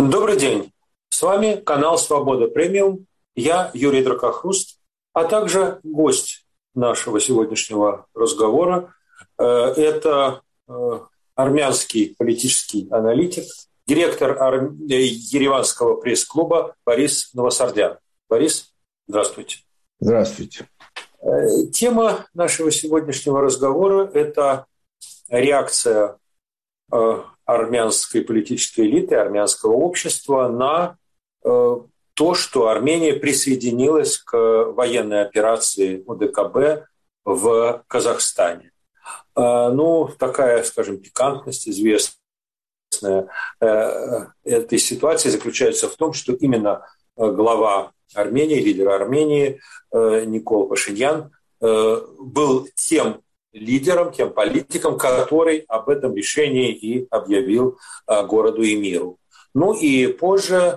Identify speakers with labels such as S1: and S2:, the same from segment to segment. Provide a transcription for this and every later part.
S1: Добрый день. С вами канал «Свобода Премиум». Я Юрий Дракохруст, а также гость нашего сегодняшнего разговора. Это армянский политический аналитик, директор Ереванского пресс-клуба Борис Новосардян. Борис, здравствуйте.
S2: Здравствуйте.
S1: Тема нашего сегодняшнего разговора – это реакция армянской политической элиты, армянского общества на то, что Армения присоединилась к военной операции ОДКБ в Казахстане. Такая, скажем, пикантность известная этой ситуации заключается в том, что именно глава Армении, лидер Армении Никол Пашинян был тем лидером, тем политиком, который об этом решении и объявил городу и миру. И позже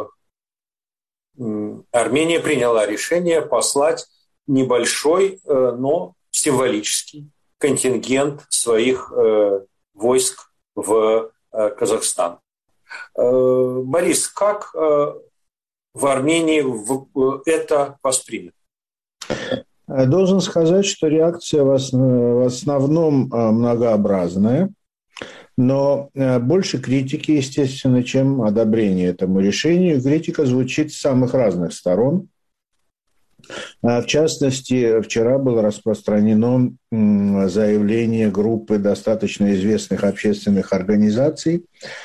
S1: Армения приняла решение послать небольшой, но символический контингент своих войск в Казахстан. Борис, как в Армении это воспринято?
S2: Должен сказать, что реакция в основном многообразная, но больше критики, естественно, чем одобрение этому решению. Критика звучит с самых разных сторон. В частности, вчера было распространено заявление группы достаточно известных общественных организаций,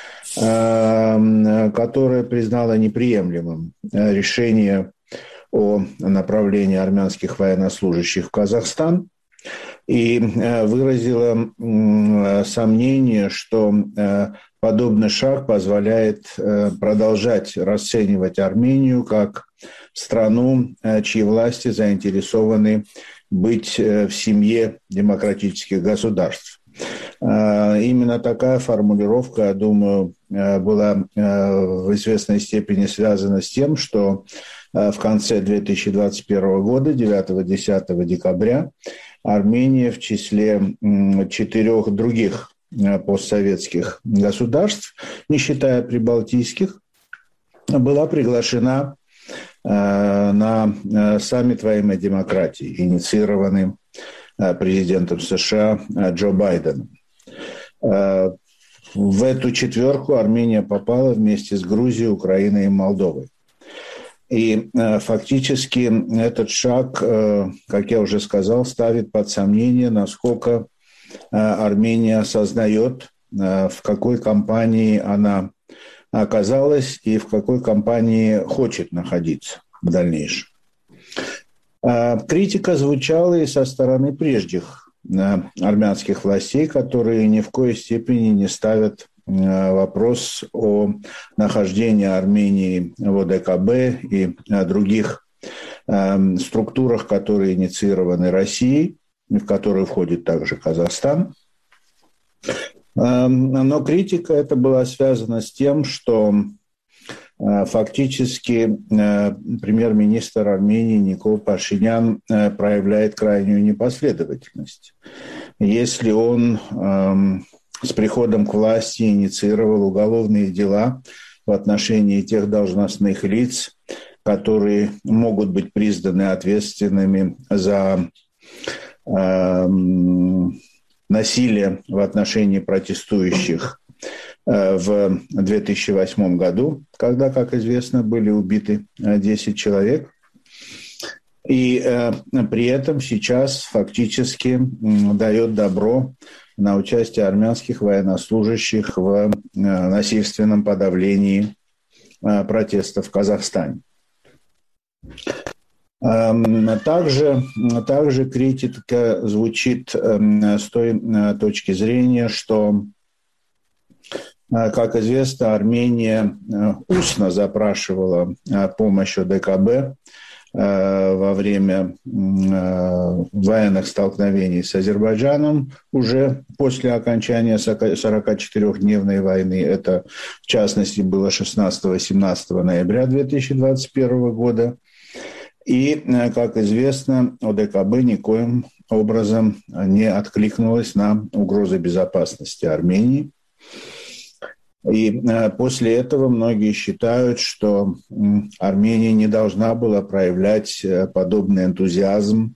S2: которая признала неприемлемым решение о направлении армянских военнослужащих в Казахстан и выразила сомнение, что подобный шаг позволяет продолжать расценивать Армению как страну, чьи власти заинтересованы быть в семье демократических государств. Именно такая формулировка, я думаю, была в известной степени связана с тем, что в конце 2021 года, 9-10 декабря, Армения в числе 4 других постсоветских государств, не считая прибалтийских, была приглашена на саммит во имя демократии, инициированный президентом США Джо Байденом. В эту четверку Армения попала вместе с Грузией, Украиной и Молдовой. И фактически этот шаг, как я уже сказал, ставит под сомнение, насколько Армения осознает, в какой кампании она оказалась и в какой кампании хочет находиться в дальнейшем. Критика звучала и со стороны прежних армянских властей, которые ни в коей степени не ставят вопрос о нахождении Армении в ОДКБ и других структурах, которые инициированы Россией, в которые входит также Казахстан. Но критика эта была связана с тем, что фактически премьер-министр Армении Никол Пашинян проявляет крайнюю непоследовательность. Если он с приходом к власти инициировал уголовные дела в отношении тех должностных лиц, которые могут быть признаны ответственными за насилие в отношении протестующих в 2008 году, когда, как известно, были убиты 10 человек. И при этом сейчас фактически дает добро на участие армянских военнослужащих в насильственном подавлении протестов в Казахстане. Также критика звучит с той точки зрения, что, как известно, Армения устно запрашивала помощь ОДКБ во время военных столкновений с Азербайджаном уже после окончания 44-дневной войны. Это, в частности, было 16-17 ноября 2021 года. И, как известно, ОДКБ никоим образом не откликнулась на угрозы безопасности Армении. И после этого многие считают, что Армения не должна была проявлять подобный энтузиазм,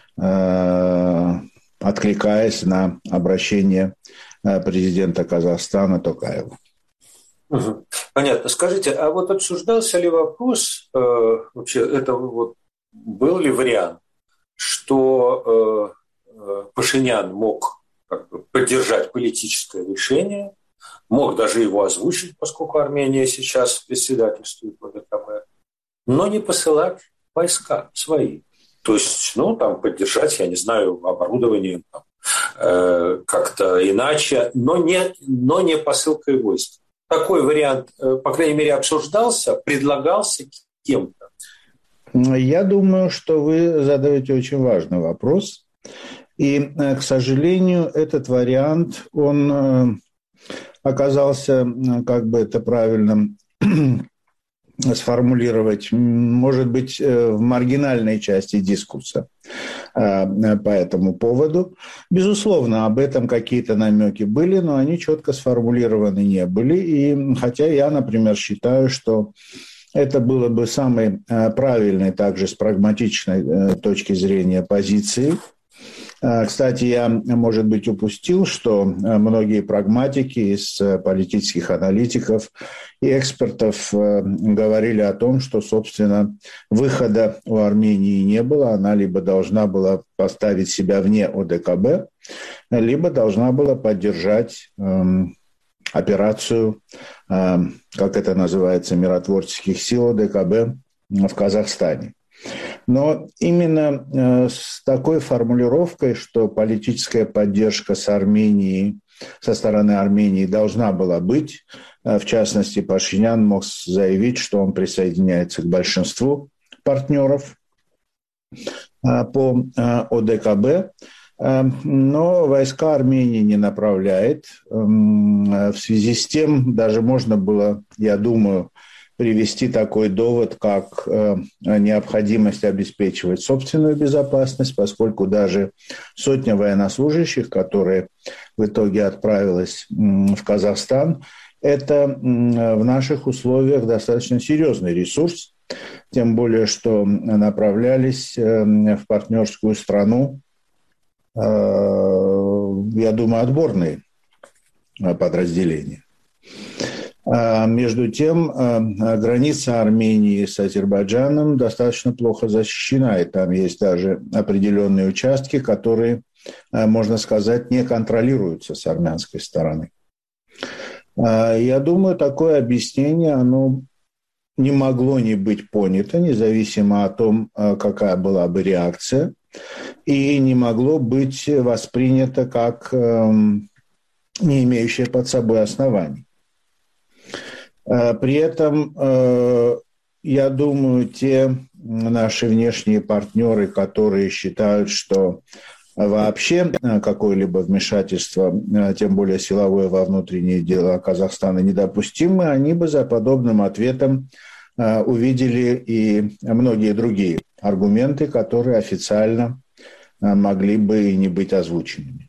S2: откликаясь на обращение президента Казахстана Токаева.
S1: Понятно. Скажите, а вот обсуждался ли вопрос, вообще это вот был ли вариант, что Пашинян мог как бы поддержать политическое решение, мог даже его озвучить, поскольку Армения сейчас председательствует в ОДКБ, но не посылать войска свои. То есть, там поддержать, я не знаю, оборудованием как-то иначе, но не посылкой войск. Такой вариант, по крайней мере, обсуждался, предлагался кем-то.
S2: Я думаю, что вы задаете очень важный вопрос. И, к сожалению, этот вариант, он оказался, как бы это правильно сформулировать, может быть, в маргинальной части дискурса по этому поводу. Безусловно, об этом какие-то намеки были, но они четко сформулированы не были. И хотя я, например, считаю, что это было бы самой правильной, также с прагматичной точки зрения, позиции. Кстати, я, может быть, упустил, что многие прагматики из политических аналитиков и экспертов говорили о том, что, собственно, выхода у Армении не было. Она либо должна была поставить себя вне ОДКБ, либо должна была поддержать операцию, как это называется, миротворческих сил ОДКБ в Казахстане. Но именно с такой формулировкой, что политическая поддержка со стороны Армении должна была быть, в частности, Пашинян мог заявить, что он присоединяется к большинству партнеров по ОДКБ, но войска Армении не направляет. В связи с тем даже можно было, я думаю, привести такой довод, как необходимость обеспечивать собственную безопасность, поскольку даже сотня военнослужащих, которые в итоге отправилась в Казахстан, это в наших условиях достаточно серьезный ресурс, тем более, что направлялись в партнерскую страну, я думаю, отборные подразделения. Между тем, граница Армении с Азербайджаном достаточно плохо защищена, и там есть даже определенные участки, которые, можно сказать, не контролируются с армянской стороны. Я думаю, такое объяснение, оно не могло не быть понято, независимо от того, какая была бы реакция, и не могло быть воспринято как не имеющее под собой оснований. При этом, я думаю, те наши внешние партнеры, которые считают, что вообще какое-либо вмешательство, тем более силовое, во внутренние дела Казахстана недопустимо, они бы за подобным ответом увидели и многие другие аргументы, которые официально могли бы и не быть озвученными.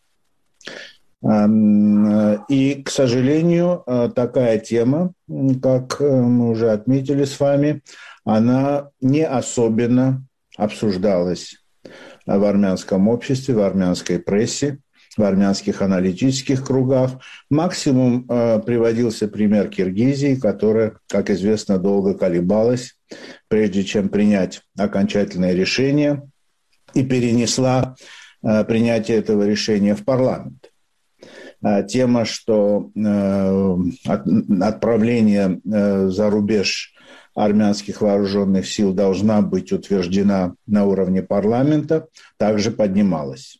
S2: И, к сожалению, такая тема, как мы уже отметили с вами, она не особенно обсуждалась в армянском обществе, в армянской прессе, в армянских аналитических кругах. Максимум приводился пример Киргизии, которая, как известно, долго колебалась, прежде чем принять окончательное решение, и перенесла принятие этого решения в парламент. Тема, что отправление за рубеж армянских вооруженных сил должна быть утверждена на уровне парламента, также поднималась.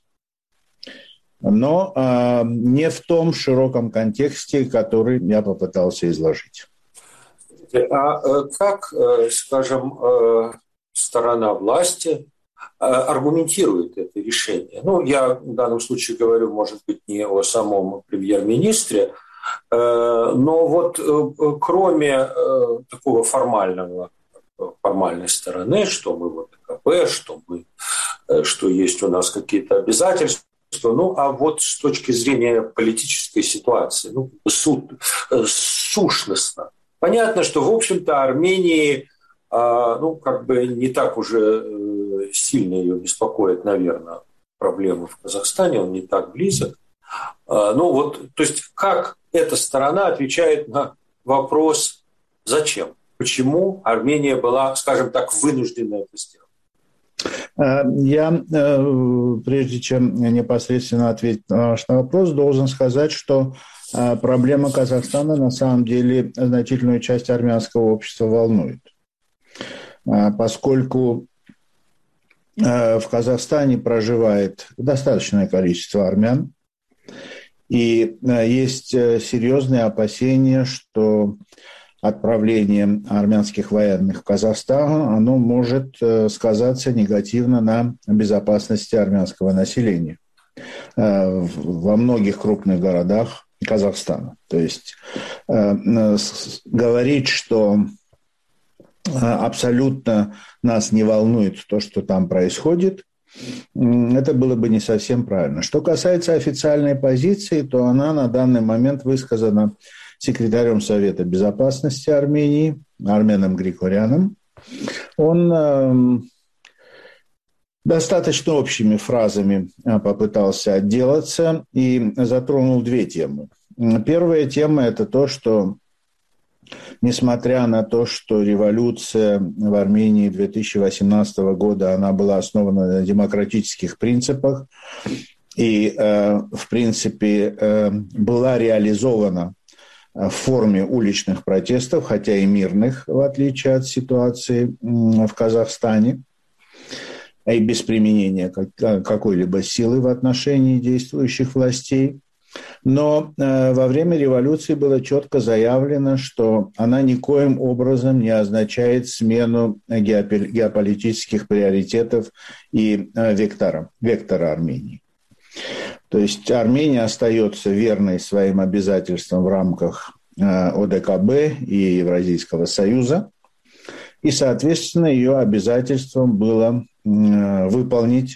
S2: Но не в том широком контексте, который я попытался изложить.
S1: А как, скажем, сторона власти аргументирует это решение? Я в данном случае говорю, может быть, не о самом премьер-министре, но вот кроме такого формальной стороны, что мы в ОДКБ, что есть у нас какие-то обязательства, а вот с точки зрения политической ситуации, сущностно. Понятно, что, в общем-то, Армении, не так уже сильно ее беспокоит, наверное, проблемы в Казахстане, он не так близок. То есть, как эта сторона отвечает на вопрос, зачем? Почему Армения была, скажем так, вынуждена это сделать?
S2: Я, прежде чем непосредственно ответить на ваш вопрос, должен сказать, что проблема Казахстана на самом деле значительную часть армянского общества волнует. Поскольку в Казахстане проживает достаточное количество армян, и есть серьезные опасения, что отправление армянских военных в Казахстан, оно может сказаться негативно на безопасности армянского населения во многих крупных городах Казахстана. То есть говорить, что абсолютно нас не волнует то, что там происходит, это было бы не совсем правильно. Что касается официальной позиции, то она на данный момент высказана секретарем Совета Безопасности Армении Арменом Григоряном. Он достаточно общими фразами попытался отделаться и затронул две темы. Первая тема – это то, что несмотря на то, что революция в Армении 2018 года, она была основана на демократических принципах и, в принципе, была реализована в форме уличных протестов, хотя и мирных, в отличие от ситуации в Казахстане, и без применения какой-либо силы в отношении действующих властей. Но во время революции было четко заявлено, что она никоим образом не означает смену геополитических приоритетов и вектора Армении. То есть Армения остается верной своим обязательствам в рамках ОДКБ и Евразийского союза. И, соответственно, ее обязательством было выполнить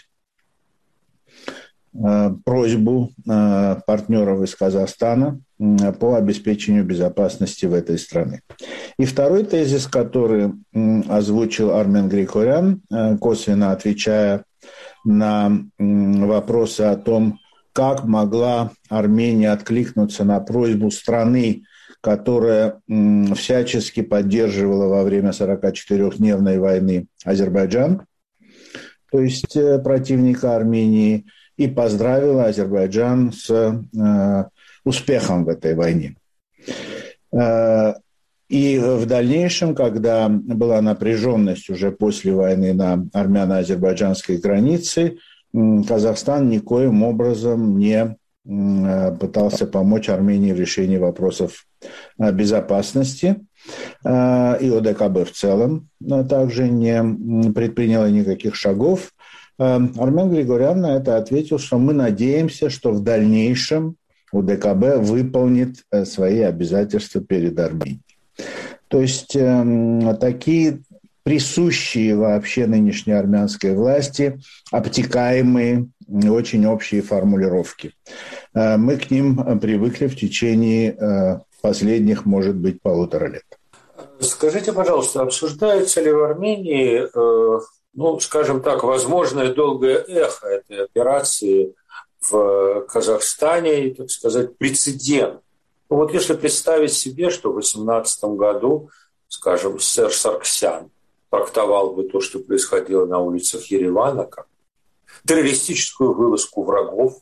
S2: просьбу партнеров из Казахстана по обеспечению безопасности в этой стране. И второй тезис, который озвучил Армен Григорян, косвенно отвечая на вопросы о том, как могла Армения откликнуться на просьбу страны, которая всячески поддерживала во время 44-дневной войны Азербайджан, то есть противника Армении, и поздравила Азербайджан с успехом в этой войне. И в дальнейшем, когда была напряженность уже после войны на армяно-азербайджанской границе, Казахстан никоим образом не пытался помочь Армении в решении вопросов безопасности. И ОДКБ в целом также не предприняла никаких шагов. Армен Григорян на это ответил, что мы надеемся, что в дальнейшем ОДКБ выполнит свои обязательства перед Арменией. То есть такие присущие вообще нынешней армянской власти обтекаемые, очень общие формулировки. Мы к ним привыкли в течение последних, может быть, 1,5 лет.
S1: Скажите, пожалуйста, обсуждается ли в Армении, скажем так, возможное долгое эхо этой операции в Казахстане, и, так сказать, прецедент? Вот если представить себе, что в 2018 году, скажем, сэр Сарксян трактовал бы то, что происходило на улицах Еревана, как террористическую вылазку врагов,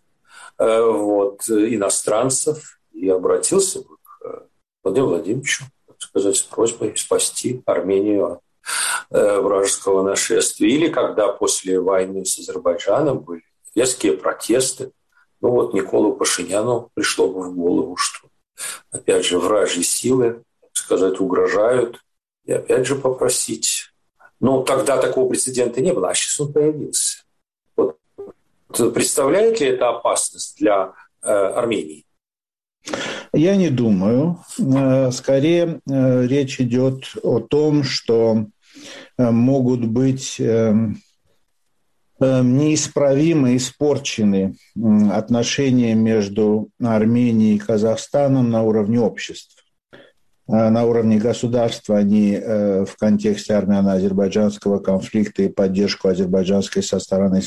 S1: иностранцев, и обратился бы к Владимиру Владимировичу, так сказать, с просьбой спасти Армению от вражеского нашествия. Или когда после войны с Азербайджаном были резкие протесты, Николу Пашиняну пришло бы в голову, что, опять же, вражьи силы, так сказать, угрожают, и опять же попросить. Тогда такого прецедента не было, а сейчас он появился. Представляет ли это опасность для Армении?
S2: Я не думаю. Скорее, речь идет о том, что могут быть неисправимо испорчены отношения между Арменией и Казахстаном на уровне общества. На уровне государства они в контексте армяно-азербайджанского конфликта и поддержку азербайджанской со стороны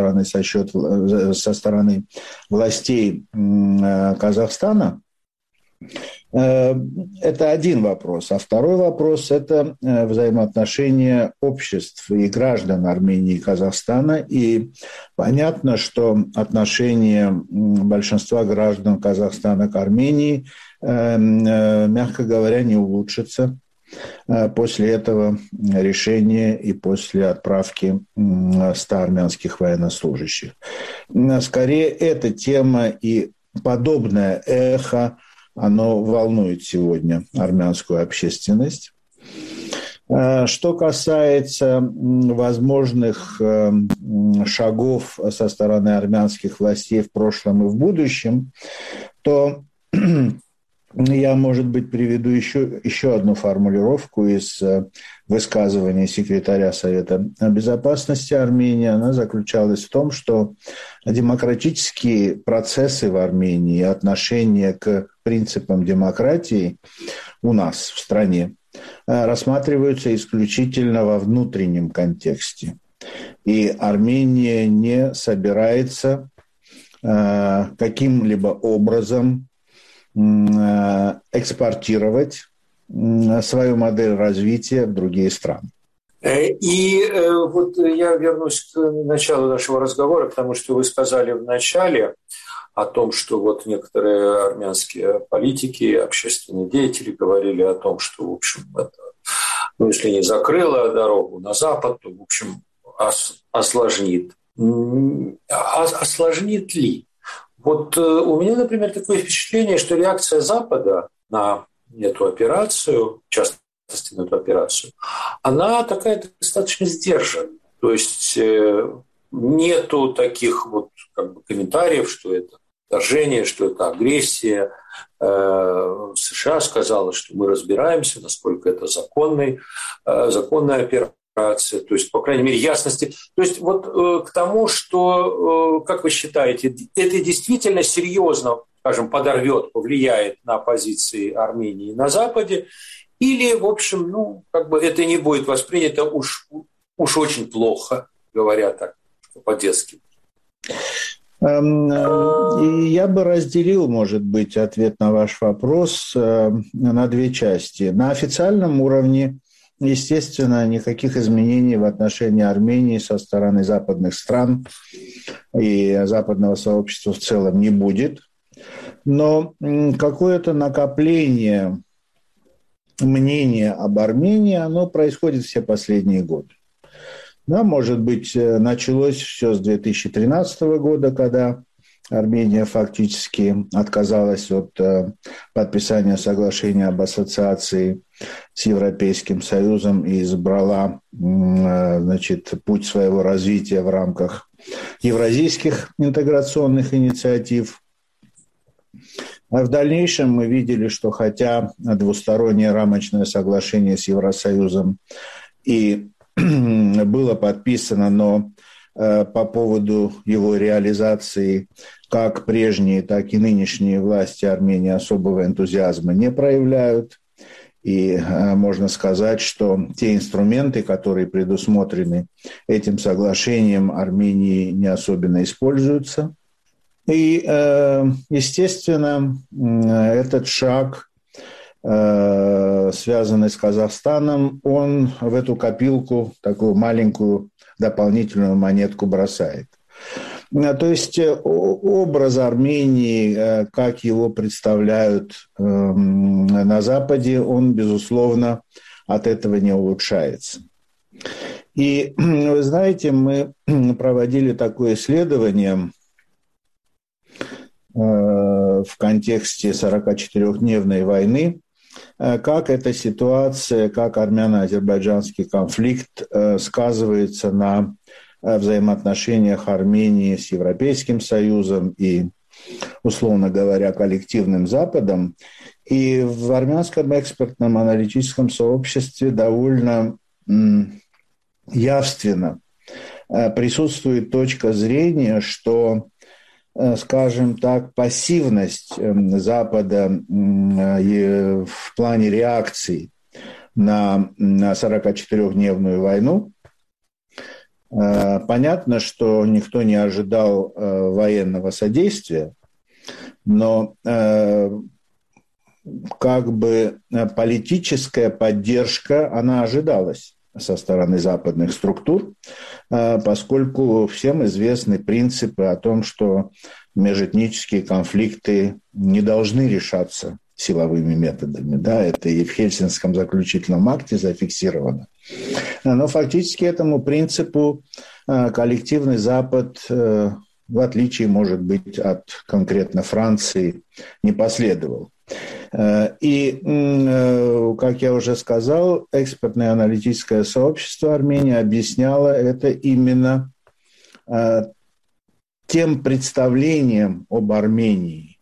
S2: властей Казахстана. Это один вопрос. А второй вопрос – это взаимоотношения обществ и граждан Армении и Казахстана. И понятно, что отношение большинства граждан Казахстана к Армении, мягко говоря, не улучшится после этого решения и после отправки 100 армянских военнослужащих. Скорее, эта тема и подобное эхо, оно волнует сегодня армянскую общественность. Что касается возможных шагов со стороны армянских властей в прошлом и в будущем, то я, может быть, приведу еще одну формулировку из высказывания секретаря Совета Безопасности Армении. Она заключалась в том, что демократические процессы в Армении, отношение к принципам демократии у нас в стране рассматриваются исключительно во внутреннем контексте. И Армения не собирается каким-либо образом экспортировать свою модель развития в другие страны.
S1: И вот я вернусь к началу нашего разговора, потому что вы сказали в начале о том, что вот некоторые армянские политики, общественные деятели говорили о том, что, в общем, это, если не закрыло дорогу на Запад, то, в общем, осложнит. Осложнит ли? Вот у меня, например, такое впечатление, что реакция Запада на эту операцию, в частности на эту операцию, она такая достаточно сдержанная. То есть нету таких вот как бы комментариев, что это вторжение, что это агрессия. США сказала, что мы разбираемся, насколько это законная операция. То есть, по крайней мере, ясности. То есть, вот к тому, что, как вы считаете, это действительно серьезно, скажем, повлияет на позиции Армении на Западе, или, в общем, ну, как бы это не будет воспринято уж очень плохо, говоря так, по-детски?
S2: Я бы разделил, может быть, ответ на ваш вопрос на две части. На официальном уровне, естественно, никаких изменений в отношении Армении со стороны западных стран и западного сообщества в целом не будет. Но какое-то накопление мнения об Армении, оно происходит все последние годы. Да, может быть, началось все с 2013 года, когда Армения фактически отказалась от подписания соглашения об ассоциации с Европейским Союзом и избрала, значит, путь своего развития в рамках евразийских интеграционных инициатив. А в дальнейшем мы видели, что хотя двустороннее рамочное соглашение с Евросоюзом и было подписано, но по поводу его реализации как прежние, так и нынешние власти Армении особого энтузиазма не проявляют. И можно сказать, что те инструменты, которые предусмотрены этим соглашением, Армении не особенно используются. И, естественно, этот шаг, связанный с Казахстаном, он в эту копилку такую маленькую дополнительную монетку бросает. То есть образ Армении, как его представляют на Западе, он, безусловно, от этого не улучшается. И, вы знаете, мы проводили такое исследование в контексте 44-дневной войны, как эта ситуация, как армяно-азербайджанский конфликт сказывается на взаимоотношениях Армении с Европейским Союзом и, условно говоря, коллективным Западом. И в армянском экспертном аналитическом сообществе довольно явственно присутствует точка зрения, что, скажем так, пассивность Запада в плане реакции на 44-дневную войну. Понятно, что никто не ожидал военного содействия, но как бы политическая поддержка, она ожидалась со стороны западных структур, поскольку всем известны принципы о том, что межэтнические конфликты не должны решаться силовыми методами. Да, это и в Хельсинском заключительном акте зафиксировано. Но фактически этому принципу коллективный Запад, в отличие, может быть, от конкретно Франции, не последовал. И, как я уже сказал, экспертное аналитическое сообщество Армении объясняло это именно тем представлением об Армении,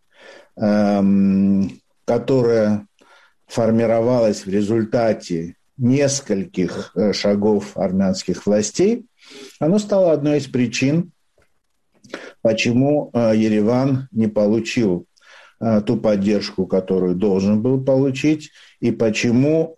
S2: которое формировалось в результате нескольких шагов армянских властей, оно стало одной из причин, почему Ереван не получил ту поддержку, которую должен был получить, и почему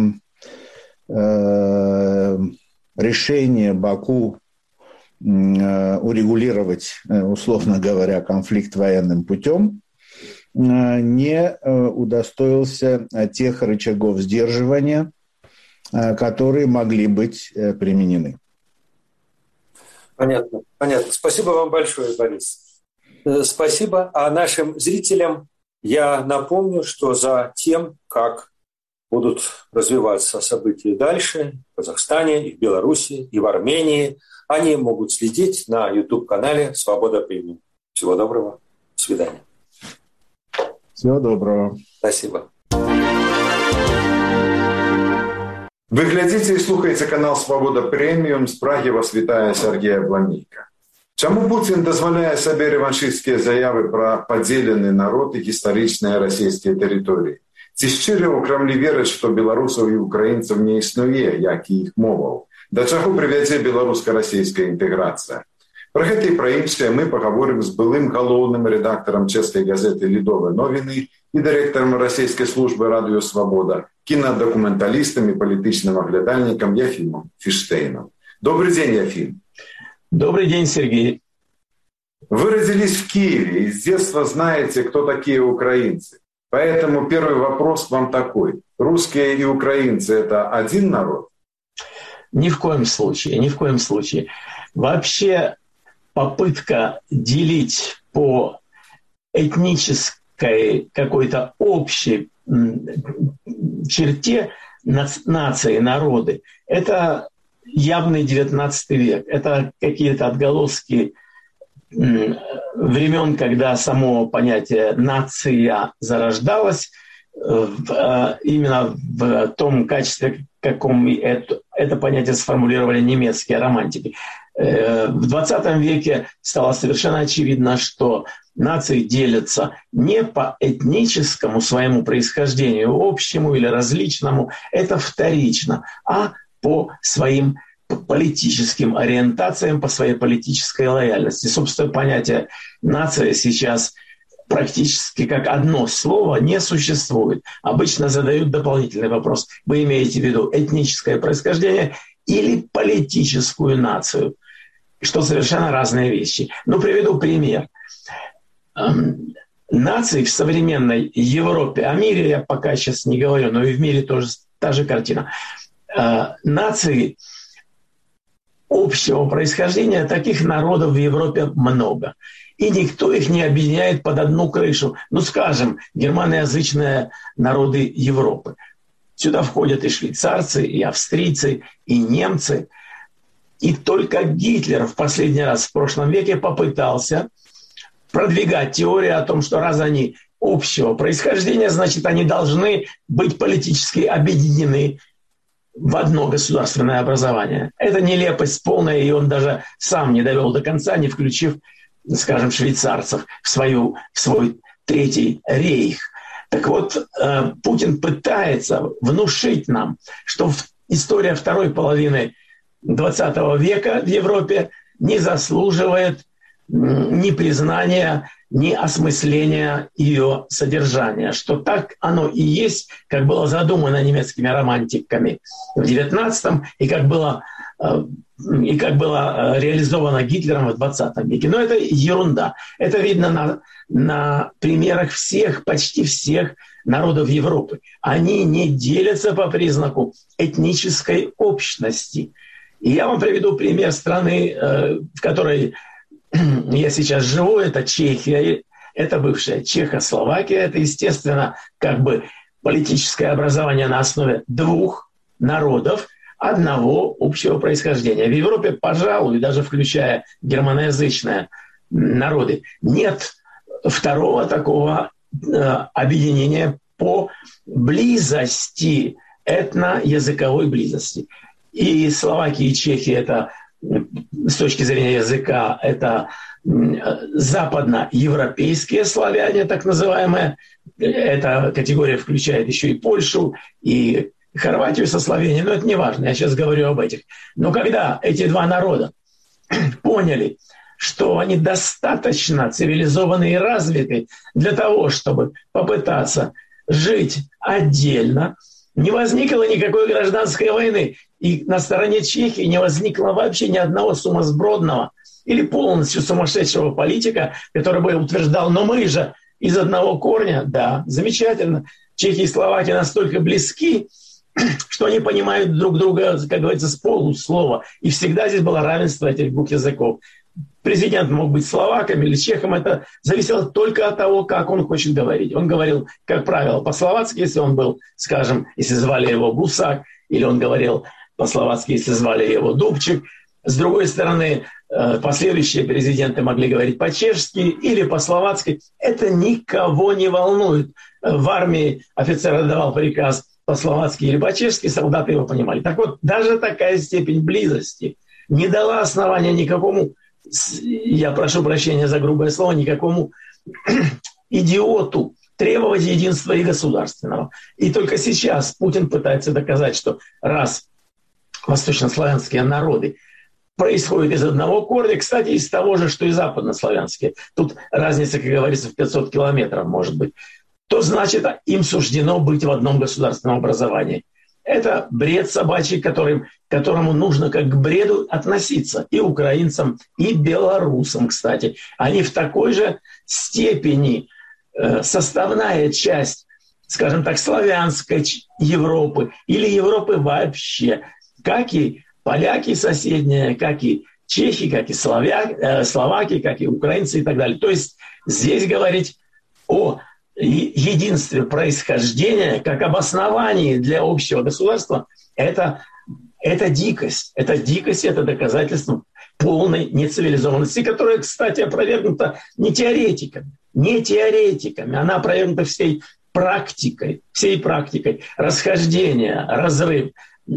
S2: решение Баку урегулировать, условно говоря, конфликт военным путем не удостоился тех рычагов сдерживания, которые могли быть применены.
S1: Понятно. Спасибо вам большое, Борис. Спасибо. А нашим зрителям я напомню, что за тем, как будут развиваться события дальше в Казахстане, и в Беларуси, и в Армении, они могут следить на YouTube-канале «Свобода Премиум». Всего доброго. До свидания.
S2: Всего доброго.
S1: Спасибо.
S3: Вы глядзіце і слухаеце канал «Свобода Преміум». З Прагі вас вітае Сергей Абланейка. Чаму Путін дазваляе сабе рэваншысцкія заявы пра падзелены народ і гістарычныя расійскія тэрыторыі? Ці шчыра ў Крамлі вераць, што беларусаў і украінцаў не існуе, як і іх моваў? Да чаго прывядзе беларуска-расійская інтэграцыя? Пра гэта і пра іншае мы пагаворым з былым галоўным рэдактарам чэшскай газеты «Лідовыя новіны» і дырэктарам расійскай службы «Радыё Свабода», кинодокументалистом и политичным оглядальником Ефимом Фиштейном. Добрый день, Ефим.
S4: Добрый день, Сергей.
S3: Вы родились в Киеве и с детства знаете, кто такие украинцы. Поэтому первый вопрос к вам такой. Русские и украинцы – это один народ?
S4: Ни в коем случае, ни в коем случае. Вообще попытка делить по этнической какой-то общей черте нации, народы, это явный 19 век. Это какие-то отголоски времен, когда само понятие «нация» зарождалось именно в том качестве, в каком это понятие сформулировали немецкие романтики. В 20 веке стало совершенно очевидно, что нации делятся не по этническому своему происхождению, общему или различному, это вторично, а по своим политическим ориентациям, по своей политической лояльности. Собственно, понятие «нация» сейчас практически как одно слово не существует. Обычно задают дополнительный вопрос. Вы имеете в виду этническое происхождение или политическую нацию? Что совершенно разные вещи. Ну, приведу пример. Нации в современной Европе, о мире я пока сейчас не говорю, но и в мире тоже та же картина. Нации общего происхождения, таких народов в Европе много. И никто их не объединяет под одну крышу. Ну, скажем, германоязычные народы Европы. Сюда входят и швейцарцы, и австрийцы, и немцы. И только Гитлер в последний раз в прошлом веке попытался продвигать теорию о том, что раз они общего происхождения, значит, они должны быть политически объединены в одно государственное образование. Это нелепость полная, и он даже сам не довел до конца, не включив, скажем, швейцарцев в свой Третий рейх. Так вот, Путин пытается внушить нам, что история второй половины XX века в Европе не заслуживает ни признания, ни осмысления ее содержания, что так оно и есть, как было задумано немецкими романтиками в XIX и как было реализовано Гитлером в XX веке. Но это ерунда. Это видно на примерах почти всех народов Европы. Они не делятся по признаку этнической общности. И я вам приведу пример страны, в которой я сейчас живу, это Чехия, это бывшая Чехословакия, это, естественно, как бы политическое образование на основе двух народов, одного общего происхождения. В Европе, пожалуй, даже включая германоязычные народы, нет второго такого объединения по близости, этно-языковой близости. И Словакия, и Чехия – это, с точки зрения языка, это западноевропейские славяне, так называемые. Эта категория включает еще и Польшу, и Хорватию со Словенией, но это не важно, я сейчас говорю об этих. Но когда эти два народа поняли, что они достаточно цивилизованы и развиты для того, чтобы попытаться жить отдельно, не возникло никакой гражданской войны. И на стороне Чехии не возникло вообще ни одного сумасбродного или полностью сумасшедшего политика, который бы утверждал, но мы же из одного корня. Да, замечательно. Чехия и Словакия настолько близки, что они понимают друг друга, как говорится, с полуслова. И всегда здесь было равенство этих двух языков. Президент мог быть словаком или чехом, это зависело только от того, как он хочет говорить. Он говорил, как правило, по-словацки, если он был, скажем, если звали его Гусак, или он говорил по-словацки, если звали его Дубчик. С другой стороны, последующие президенты могли говорить по-чешски или по-словацки. Это никого не волнует. В армии офицер отдавал приказ по-словацки или по-чешски, солдаты его понимали. Так вот, даже такая степень близости не дала основания никакому, я прошу прощения за грубое слово, никакому идиоту требовать единства и государственного. И только сейчас Путин пытается доказать, что раз восточнославянские народы происходят из одного корня, кстати, из того же, что и западнославянские, тут разница, как говорится, в 500 километров может быть, то значит, им суждено быть в одном государственном образовании. Это бред собачий, которому нужно как к бреду относиться и украинцам, и белорусам, кстати. Они в такой же степени составная часть, скажем так, славянской Европы или Европы вообще, как и поляки соседние, как и чехи, как и словаки, как и украинцы и так далее. То есть здесь говорить о единстве происхождения как обосновании для общего государства – это дикость. Это дикость, это доказательство полной нецивилизованности, которая, кстати, опровергнута не теоретиками, она опровергнута всей практикой расхождения, разрыв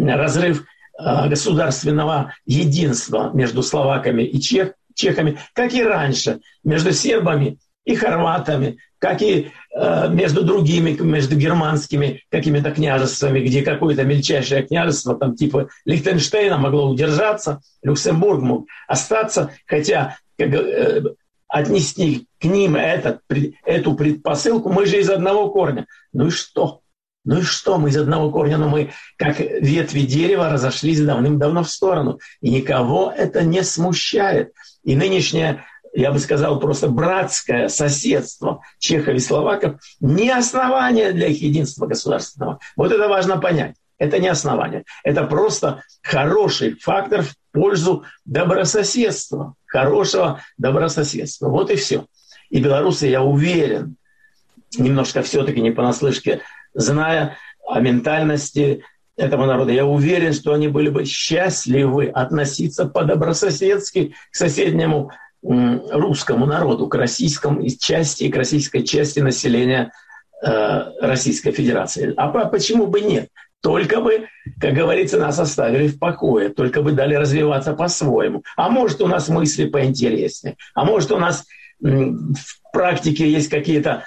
S4: государственного единства между словаками и чехами, как и раньше, между сербами и хорватами, как и между другими, между германскими какими-то княжествами, где какое-то мельчайшее княжество, там типа Лихтенштейна, могло удержаться, Люксембург мог остаться, хотя отнести к ним эту предпосылку, мы же из одного корня. Ну и что? Мы из одного корня, но мы, как ветви дерева, разошлись давным-давно в сторону. И никого это не смущает. И нынешнее, я бы сказал, просто братское соседство чехов и словаков не основание для их единства государственного. Вот это важно понять. Это не основание. Это просто хороший фактор в пользу добрососедства. Хорошего добрососедства. Вот и все. И белорусы, я уверен, немножко все-таки не понаслышке, зная о ментальности этого народа, я уверен, что они были бы счастливы относиться по-добрососедски к соседнему русскому народу, к российской части населения Российской Федерации. А почему бы нет? Только бы, как говорится, нас оставили в покое, только бы дали развиваться по-своему. А может, у нас мысли поинтереснее, а может, у нас в практике есть какие-то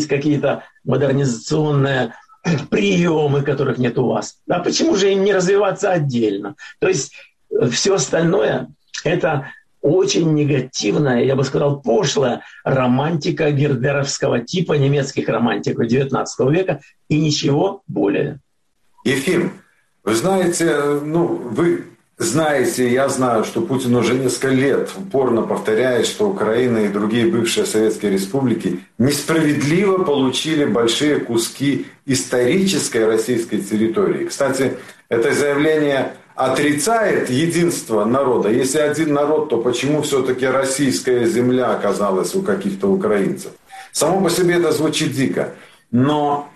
S4: модернизационные приемы, которых нет у вас. А почему же им не развиваться отдельно? То есть Все остальное – это очень негативная, я бы сказал, пошлая романтика гердеровского типа, немецких романтиков XIX века, и ничего более.
S3: Ефим, вы знаете, я знаю, что Путин уже несколько лет упорно повторяет, что Украина и другие бывшие советские республики несправедливо получили большие куски исторической российской территории. Кстати, это заявление отрицает единство народа. Если один народ, то почему все-таки российская земля оказалась у каких-то украинцев? Само по себе это звучит дико. Но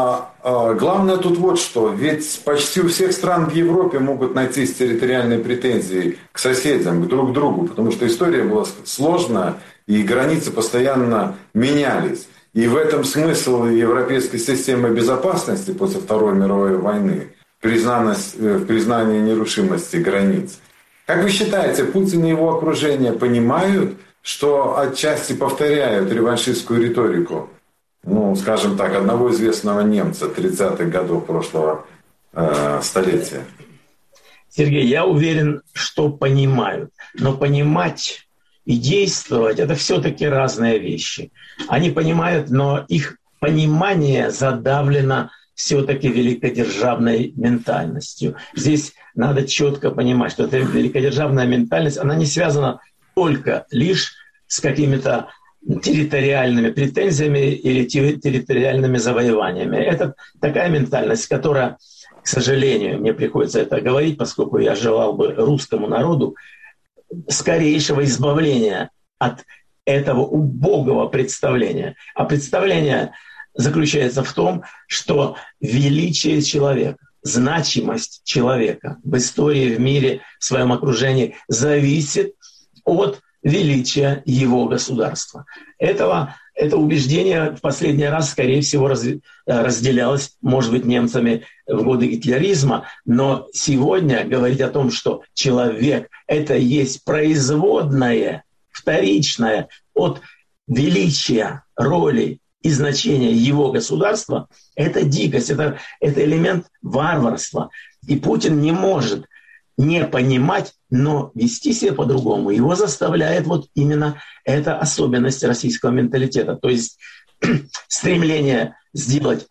S3: главное тут вот что. Ведь почти у всех стран в Европе могут найтись территориальные претензии к соседям, друг к другу. Потому что история была сложная, и границы постоянно менялись. И в этом смысл европейской системы безопасности после Второй мировой войны. В признании нерушимости границ. Как вы считаете, Путин и его окружение понимают, что отчасти повторяют реваншистскую риторику, скажем так, одного известного немца 30-х годов прошлого столетия?
S4: Сергей, я уверен, что понимают. Но понимать и действовать – это все-таки разные вещи. Они понимают, но их понимание задавлено все-таки великодержавной ментальностью. Здесь надо четко понимать, что эта великодержавная ментальность, она не связана только лишь с какими-то территориальными претензиями или территориальными завоеваниями. Это такая ментальность, которая, к сожалению, мне приходится это говорить, поскольку я желал бы русскому народу скорейшего избавления от этого убогого представления. А представление заключается в том, что величие человека, значимость человека в истории, в мире, в своем окружении зависит от величия его государства. Это убеждение в последний раз, скорее всего, разделялось, может быть, немцами в годы гитлеризма, но сегодня говорить о том, что человек — это есть производное, вторичное от величия, роли и значения его государства, это дикость, это элемент варварства. И Путин не может не понимать, но вести себя по-другому. Его заставляет вот именно эта особенность российского менталитета. То есть стремление сделать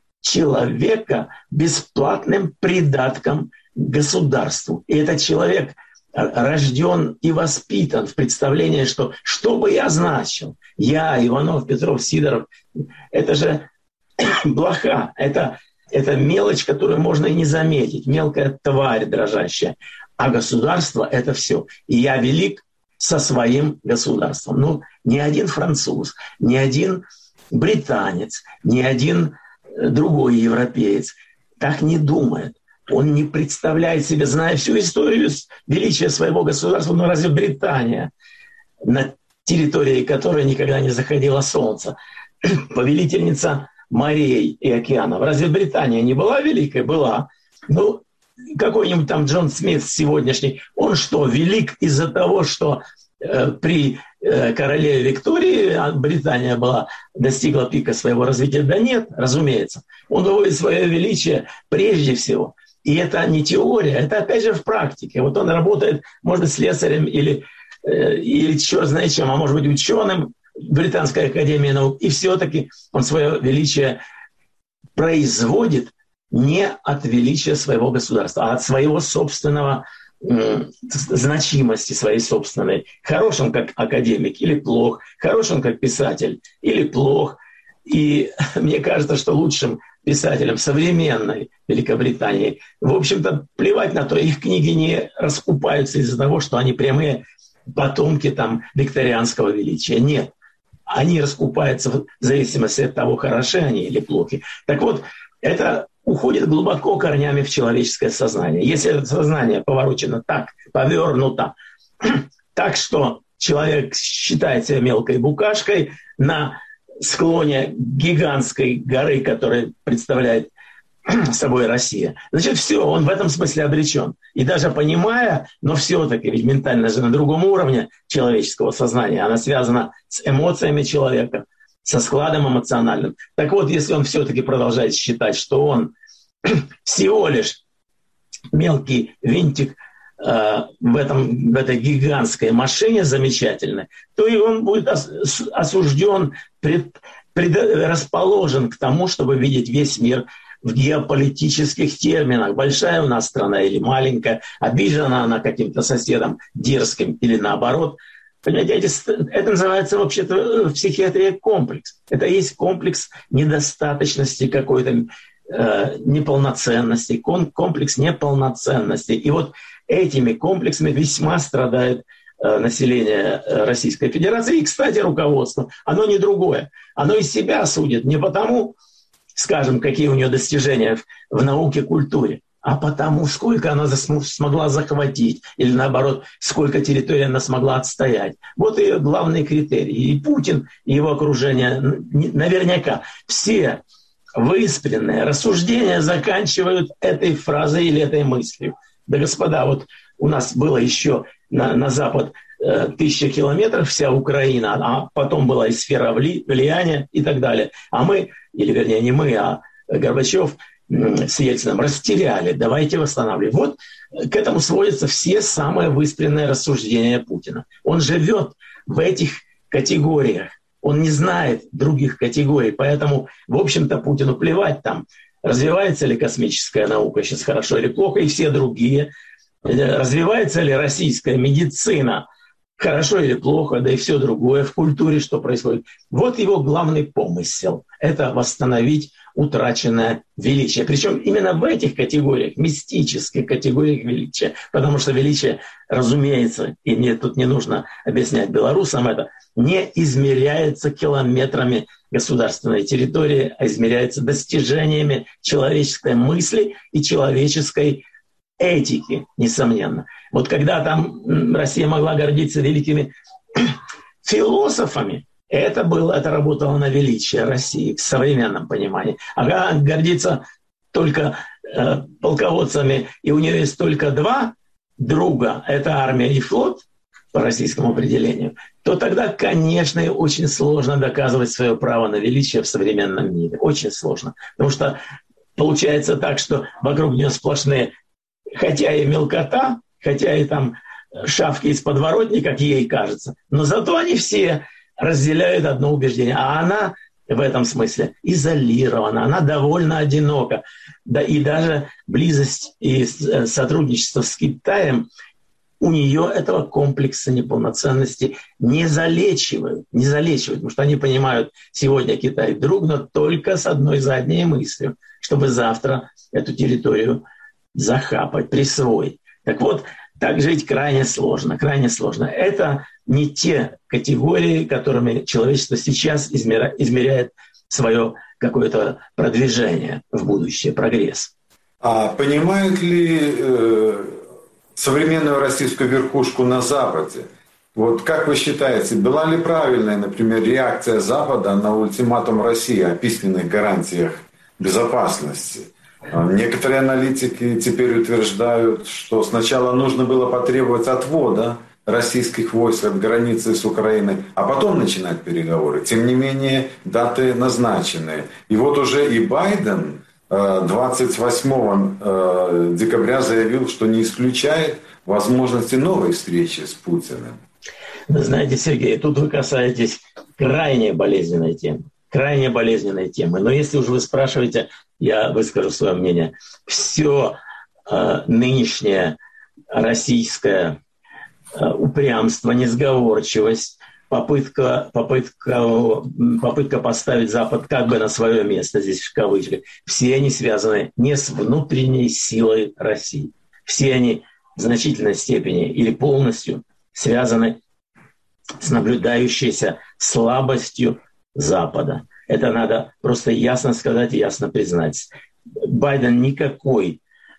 S4: человека бесплатным придатком государству. И этот человек рожден и воспитан в представлении, что бы я значил, я, Иванов, Петров, Сидоров, это же блоха, это мелочь, которую можно и не заметить, мелкая тварь дрожащая. А государство — это все. И я велик со своим государством. Ни один француз, ни один британец, ни один другой европеец так не думает. Он не представляет себе, зная всю историю величия своего государства, разве Британия, на территории которой никогда не заходило солнце, повелительница морей и океанов. Разве Британия не была великой? Была. Какой-нибудь там Джон Смит сегодняшний, он что, велик из-за того, что при королеве Виктории Британия достигла пика своего развития? Да нет, разумеется. Он выводит свое величие прежде всего. И это не теория, это опять же в практике. Вот он работает, может быть, слесарем или черт знает чем, а может быть, ученым в Британской академии наук. И все-таки он свое величие производит не от величия своего государства, а от своего собственного значимости, своей собственной. Хорош он как академик или плох, хорош он как писатель или плох. И мне кажется, что лучшим писателям современной Великобритании, в общем-то, плевать на то, их книги не раскупаются из-за того, что они прямые потомки там викторианского величия. Нет. Они раскупаются в зависимости от того, хороши они или плохи. Так вот, это уходит глубоко корнями в человеческое сознание. Если это сознание поворочено так, повернуто, так, что человек считает себя мелкой букашкой на склоне гигантской горы, которая представляет собой Россия, значит, все, он в этом смысле обречен. И даже понимая, но все-таки, ведь ментальность же на другом уровне человеческого сознания, она связана с эмоциями человека, со складом эмоциональным. Так вот, если он все-таки продолжает считать, что он всего лишь мелкий винтик в этой гигантской машине замечательной, то и он будет осужден, расположен к тому, чтобы видеть весь мир в геополитических терминах. Большая у нас страна или маленькая, обижена она каким-то соседом дерзким или наоборот. Понимаете, это называется вообще-то в психиатрии комплекс. Это есть комплекс недостаточности какой-то, неполноценности, комплекс неполноценности. И вот этими комплексами весьма страдает население Российской Федерации. И, кстати, руководство, оно не другое. Оно из себя судит не потому, скажем, какие у нее достижения в науке, культуре, а потому, сколько она смогла захватить, или наоборот, сколько территорий она смогла отстоять. Вот ее главные критерии. И Путин, и его окружение, наверняка, все выспренные рассуждения заканчивают этой фразой или этой мыслью. Да, господа, вот у нас было еще на запад 1000 километров вся Украина, а потом была и сфера влияния и так далее. А мы, или вернее не мы, а Горбачев с Ельциным растеряли, давайте восстанавливать. Вот к этому сводятся все самые выспренные рассуждения Путина. Он живет в этих категориях. Он не знает других категорий, поэтому, в общем-то, Путину плевать там, развивается ли космическая наука сейчас хорошо или плохо, и все другие. Развивается ли российская медицина хорошо или плохо, да и все другое в культуре, что происходит. Вот его главный помысел – это восстановить утраченное величие. Причем именно в этих категориях, мистических категориях величия, потому что величие, разумеется, и мне тут не нужно объяснять белорусам это, не измеряется километрами государственной территории, а измеряется достижениями человеческой мысли и человеческой этики, несомненно. Вот когда там Россия могла гордиться великими философами, это работало на величие России в современном понимании. А гордиться только полководцами, и у нее есть только два друга, это армия и флот, по российскому определению, то тогда, конечно, очень сложно доказывать свое право на величие в современном мире. Очень сложно. Потому что получается так, что вокруг нее сплошные, хотя и мелкота, хотя и там шавки из подворотни, как ей кажется, но зато они все разделяют одно убеждение. А она в этом смысле изолирована, она довольно одинока. Да, и даже близость и сотрудничество с Китаем у нее этого комплекса неполноценности не залечивают, потому что они понимают, сегодня Китай друг, но только с одной задней мыслью, чтобы завтра эту территорию захапать, присвоить. Так вот, так жить крайне сложно, крайне сложно. Это не те категории, которыми человечество сейчас измеряет свое какое-то продвижение в будущее, прогресс.
S3: А понимают ли современную российскую верхушку на Западе? Вот как вы считаете, была ли правильная, например, реакция Запада на ультиматум России о письменных гарантиях безопасности? Некоторые аналитики теперь утверждают, что сначала нужно было потребовать отвода российских войск от границы с Украиной, а потом начинать переговоры. Тем не менее, даты назначены. И вот уже и Байден 28 декабря заявил, что не исключает возможности новой встречи с Путиным.
S4: Вы знаете, Сергей, тут вы касаетесь крайне болезненной темы. Крайне болезненной темы. Но если уж вы спрашиваете, я выскажу свое мнение. Все нынешнее российское упрямство, несговорчивость, попытка поставить Запад как бы на свое место, здесь в кавычках, все они связаны не с внутренней силой России. Все они в значительной степени или полностью связаны с наблюдающейся слабостью Запада. Это надо просто ясно сказать и ясно признать. Байден никакой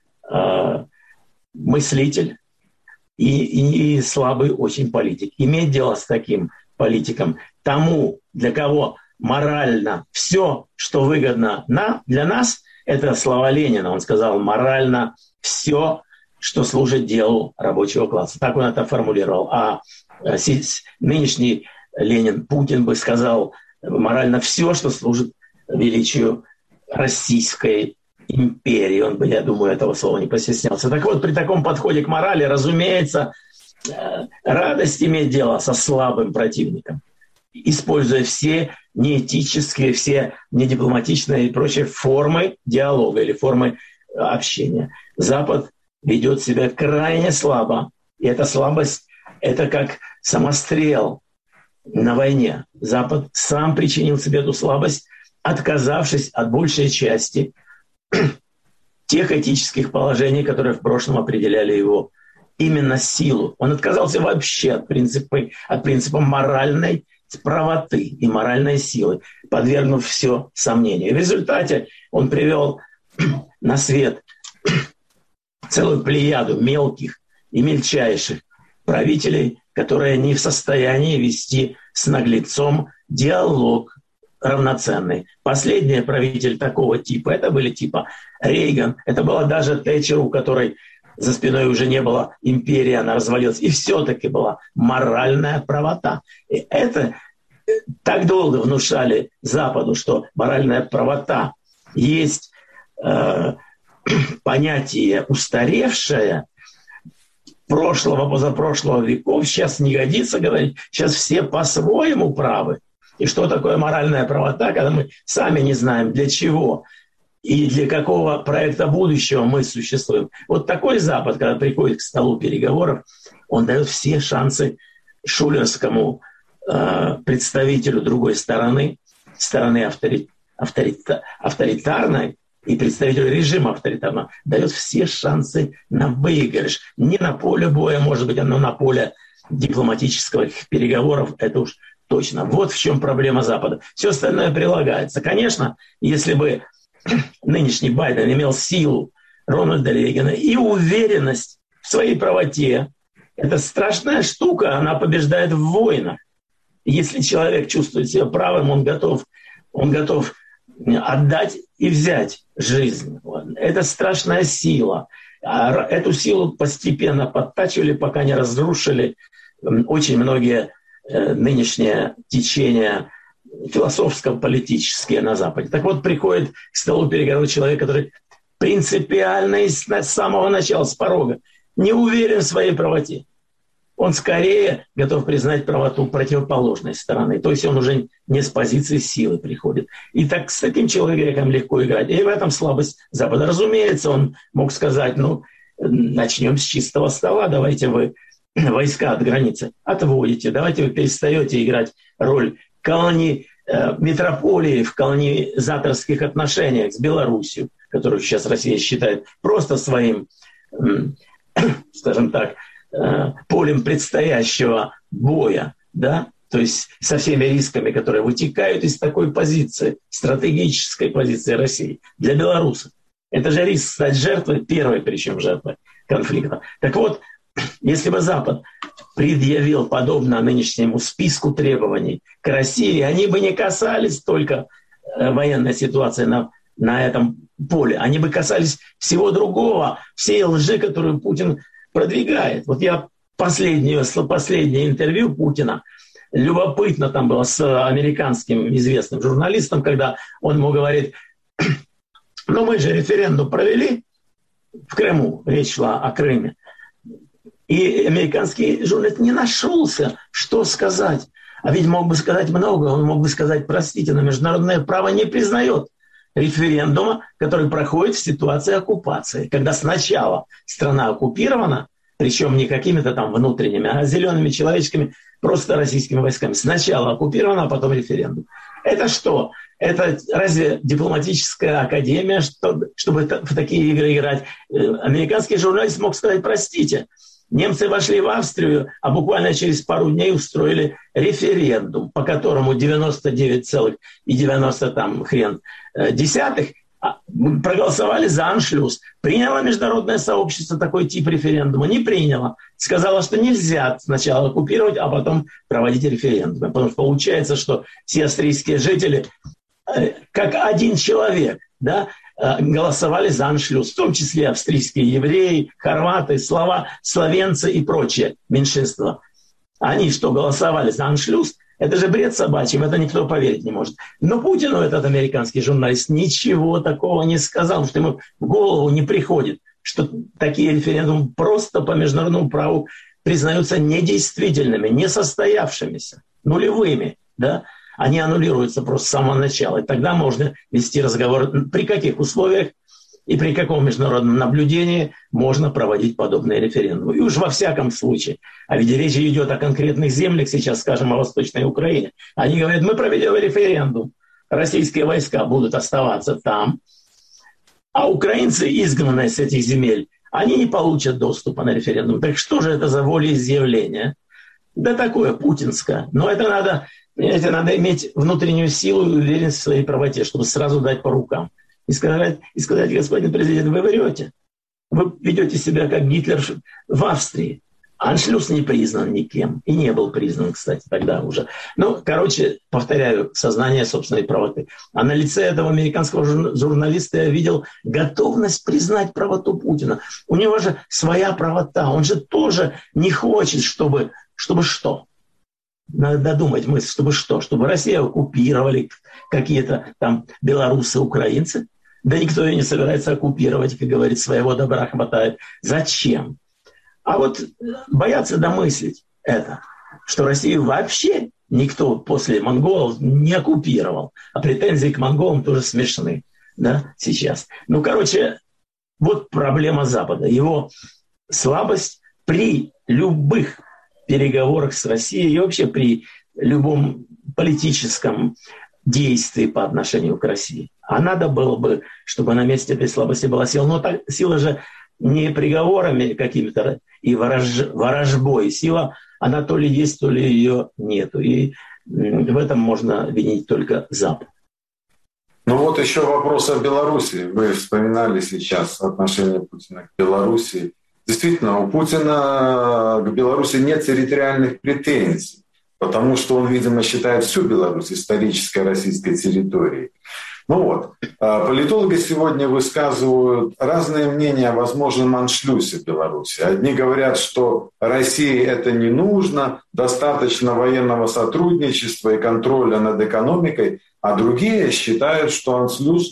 S4: мыслитель и слабый очень политик. Иметь дело с таким политиком, тому, для кого морально все, что выгодно для нас, это слова Ленина. Он сказал, морально все, что служит делу рабочего класса. Так он это формулировал. А нынешний Ленин, Путин бы сказал, морально все, что служит величию российской империи. Он бы, я думаю, этого слова не постеснялся. Так вот, при таком подходе к морали, разумеется, радость иметь дело со слабым противником, используя все неэтические, все недипломатичные и прочие формы диалога или формы общения. Запад ведет себя крайне слабо. И эта слабость – это как самострел на войне. Запад сам причинил себе эту слабость, отказавшись от большей части тех этических положений, которые в прошлом определяли его именно силу. Он отказался вообще от принципа моральной правоты и моральной силы, подвергнув все сомнению. И в результате он привел на свет целую плеяду мелких и мельчайших правителей, которые не в состоянии вести с наглецом диалог равноценный. Последний правитель такого типа, это были типа Рейган, это была даже Тэтчер, у которой за спиной уже не было империи, она развалилась. И все-таки была моральная правота. И это так долго внушали Западу, что моральная правота есть понятие устаревшее, прошлого, позапрошлого веков. Сейчас не годится говорить. Сейчас все по-своему правы. И что такое моральная правота, когда мы сами не знаем, для чего и для какого проекта будущего мы существуем. Вот такой Запад, когда приходит к столу переговоров, он дает все шансы шулерскому представителю другой стороны авторитарной и представителю режима авторитарного, дает все шансы на выигрыш. Не на поле боя, может быть, но на поле дипломатических переговоров, это уж точно. Вот в чем проблема Запада. Все остальное прилагается. Конечно, если бы нынешний Байден имел силу Рональда Рейгана и уверенность в своей правоте, это страшная штука, она побеждает в войнах. Если человек чувствует себя правым, он готов отдать и взять жизнь. Это страшная сила. Эту силу постепенно подтачивали, пока не разрушили очень многие нынешние течения философско-политические на Западе. Так вот, приходит к столу переговоров человек, который принципиально и с самого начала, с порога, не уверен в своей правоте. Он скорее готов признать правоту противоположной стороны. То есть он уже не с позиции силы приходит. И так с таким человеком легко играть. И в этом слабость Запада. Разумеется, он мог сказать, начнем с чистого стола, давайте вы войска от границы отводите, давайте вы перестаете играть роль метрополии в колонизаторских отношениях с Белоруссией, которую сейчас Россия считает просто своим, скажем так, полем предстоящего боя, да, то есть со всеми рисками, которые вытекают из такой позиции, стратегической позиции России для белорусов. Это же риск стать жертвой, первой причем жертвой конфликта. Так вот, если бы Запад предъявил подобно нынешнему списку требований к России, они бы не касались только военной ситуации на этом поле. Они бы касались всего другого, всей лжи, которую Путин продвигает. Вот я последнее интервью Путина, любопытно там было с американским известным журналистом, когда он ему говорит, мы же референдум провели в Крыму, речь шла о Крыме. И американский журналист не нашелся, что сказать. А ведь мог бы сказать много. Он мог бы сказать, простите, но международное право не признает референдума, который проходит в ситуации оккупации. Когда сначала страна оккупирована, причем не какими-то там внутренними, а зелеными человеческими, просто российскими войсками. Сначала оккупирована, а потом референдум. Это что? Это разве дипломатическая академия, чтобы в такие игры играть? Американский журналист мог сказать, простите, немцы вошли в Австрию, а буквально через пару дней устроили референдум, по которому 99,90 проголосовали за аншлюз. Приняло международное сообщество такой тип референдума? Не приняло. Сказало, что нельзя сначала оккупировать, а потом проводить референдум. Потому что получается, что все австрийские жители, как один человек, да, голосовали за аншлюз, в том числе австрийские евреи, хорваты, словенцы и прочие меньшинства. Они что, голосовали за аншлюз? Это же бред собачий, в это никто поверить не может. Но Путину этот американский журналист ничего такого не сказал, потому что ему в голову не приходит, что такие референдумы просто по международному праву признаются недействительными, несостоявшимися, нулевыми, да? Они аннулируются просто с самого начала. И тогда можно вести разговор, при каких условиях и при каком международном наблюдении можно проводить подобные референдумы. И уж во всяком случае. А ведь речь идет о конкретных землях, сейчас скажем о Восточной Украине. Они говорят, мы проведем референдум, российские войска будут оставаться там, а украинцы, изгнанные с этих земель, они не получат доступа на референдум. Так что же это за волеизъявление? Да такое путинское. Но это надо иметь внутреннюю силу и уверенность в своей правоте, чтобы сразу дать по рукам. И сказать, господин президент, вы врете. Вы ведете себя как Гитлер в Австрии. Аншлюс не признан никем. И не был признан, кстати, тогда уже. Ну, короче, повторяю, сознание собственной правоты. А на лице этого американского журналиста я видел готовность признать правоту Путина. У него же своя правота. Он же тоже не хочет, чтобы что? Надо додумать мысль, чтобы что? Чтобы Россию оккупировали какие-то там белорусы, украинцы? Да никто ее не собирается оккупировать, как говорит, своего добра хватает. Зачем? А вот боятся домыслить это, что Россию вообще никто после монголов не оккупировал. А претензии к монголам тоже смешны, да, сейчас. Ну, короче, вот проблема Запада. Его слабость при любых переговорах с Россией и вообще при любом политическом действии по отношению к России. А надо было бы, чтобы на месте этой слабости была сила. Но сила же не приговорами какими-то и ворожбой. Сила, она то ли есть, то ли ее нету. И в этом можно винить только Запад.
S3: Ну вот еще вопрос о Беларуси. Вы вспоминали сейчас отношение Путина к Беларуси. Действительно, у Путина к Беларуси нет территориальных претензий, потому что он, видимо, считает всю Беларусь исторической российской территорией. Ну вот, политологи сегодня высказывают разные мнения о возможном аншлюсе Беларуси. Одни говорят, что России это не нужно, достаточно военного сотрудничества и контроля над экономикой, а другие считают, что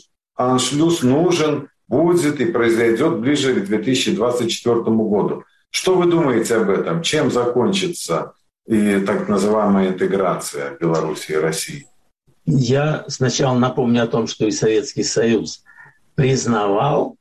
S3: аншлюс нужен, будет и произойдет ближе к 2024 году. Что вы думаете об этом? Чем закончится и так называемая интеграция Беларуси и России?
S4: Я сначала напомню о том, что и Советский Союз признавал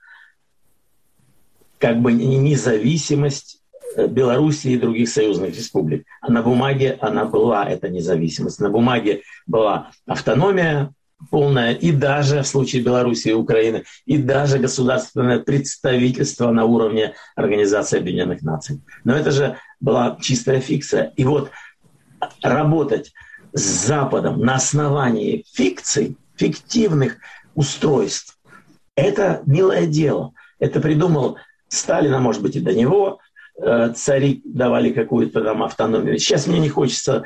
S4: как бы независимость Беларуси и других союзных республик. А на бумаге она была, эта независимость. На бумаге была автономия полная, и даже в случае Беларуси и Украины, и даже государственное представительство на уровне Организации Объединенных Наций. Но это же была чистая фикция. И вот работать с Западом на основании фикций, фиктивных устройств, это милое дело. Это придумал Сталин, а может быть и до него. Цари давали какую-то там автономию. Сейчас мне не хочется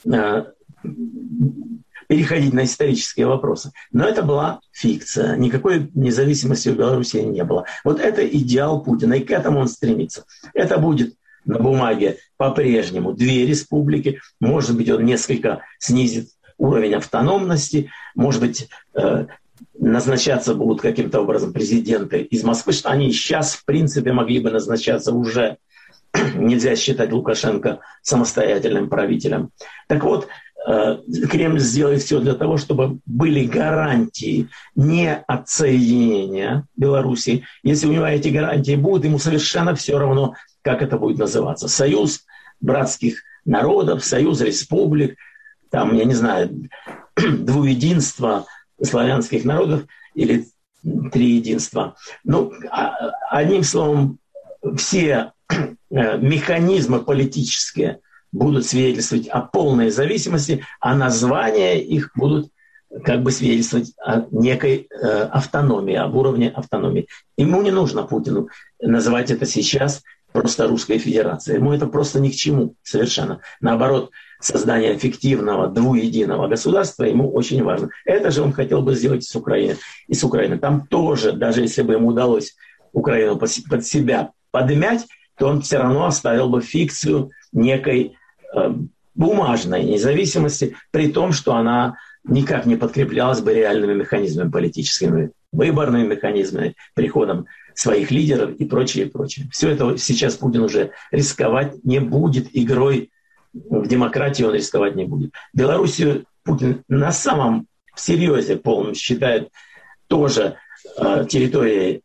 S4: переходить на исторические вопросы. Но это была фикция. Никакой независимости у Беларуси не было. Вот это идеал Путина, и к этому он стремится. Это будет на бумаге по-прежнему две республики. Может быть, он несколько снизит уровень автономности. Может быть, назначаться будут каким-то образом президенты из Москвы, что они сейчас, в принципе, могли бы назначаться уже. Нельзя считать Лукашенко самостоятельным правителем. Так вот, Кремль сделает все для того, чтобы были гарантии не отсоединения Беларуси. Если у него эти гарантии будут, ему совершенно все равно, как это будет называться. Союз братских народов, союз республик, там, я не знаю, двуединство славянских народов или триединства. Ну, одним словом, все механизмы политические будут свидетельствовать о полной зависимости, а названия их будут как бы свидетельствовать о некой автономии, об уровне автономии. Ему не нужно, Путину, называть это сейчас просто Русской Федерацией. Ему это просто ни к чему совершенно. Наоборот, создание фиктивного двуединого государства ему очень важно. Это же он хотел бы сделать с Украиной. И с Украиной. Там тоже, даже если бы ему удалось Украину под себя подмять, то он все равно оставил бы фикцию некой бумажной независимости, при том, что она никак не подкреплялась бы реальными механизмами политическими, выборными механизмами, приходом своих лидеров и прочее, прочее. Все это сейчас Путин уже рисковать не будет, игрой в демократию он рисковать не будет. Белоруссию Путин на самом серьезе полном считает тоже территорией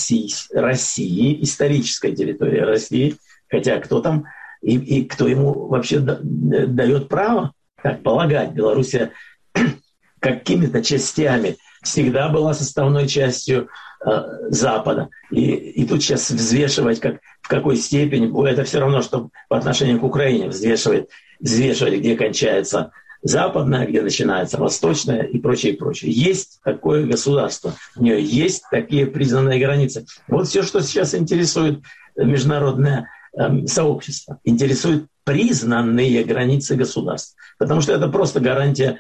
S4: России, исторической территорией России, хотя кто там и кто ему вообще дает право так полагать. Белоруссия какими-то частями всегда была составной частью Запада. И тут сейчас взвешивать, в какой степени, это все равно, что по отношению к Украине взвешивать, где кончается западное, где начинается восточное и прочее, и прочее. Есть такое государство, у нее есть такие признанные границы. Вот все, что сейчас интересует международное сообщество, интересует признанные границы государств. Потому что это просто гарантия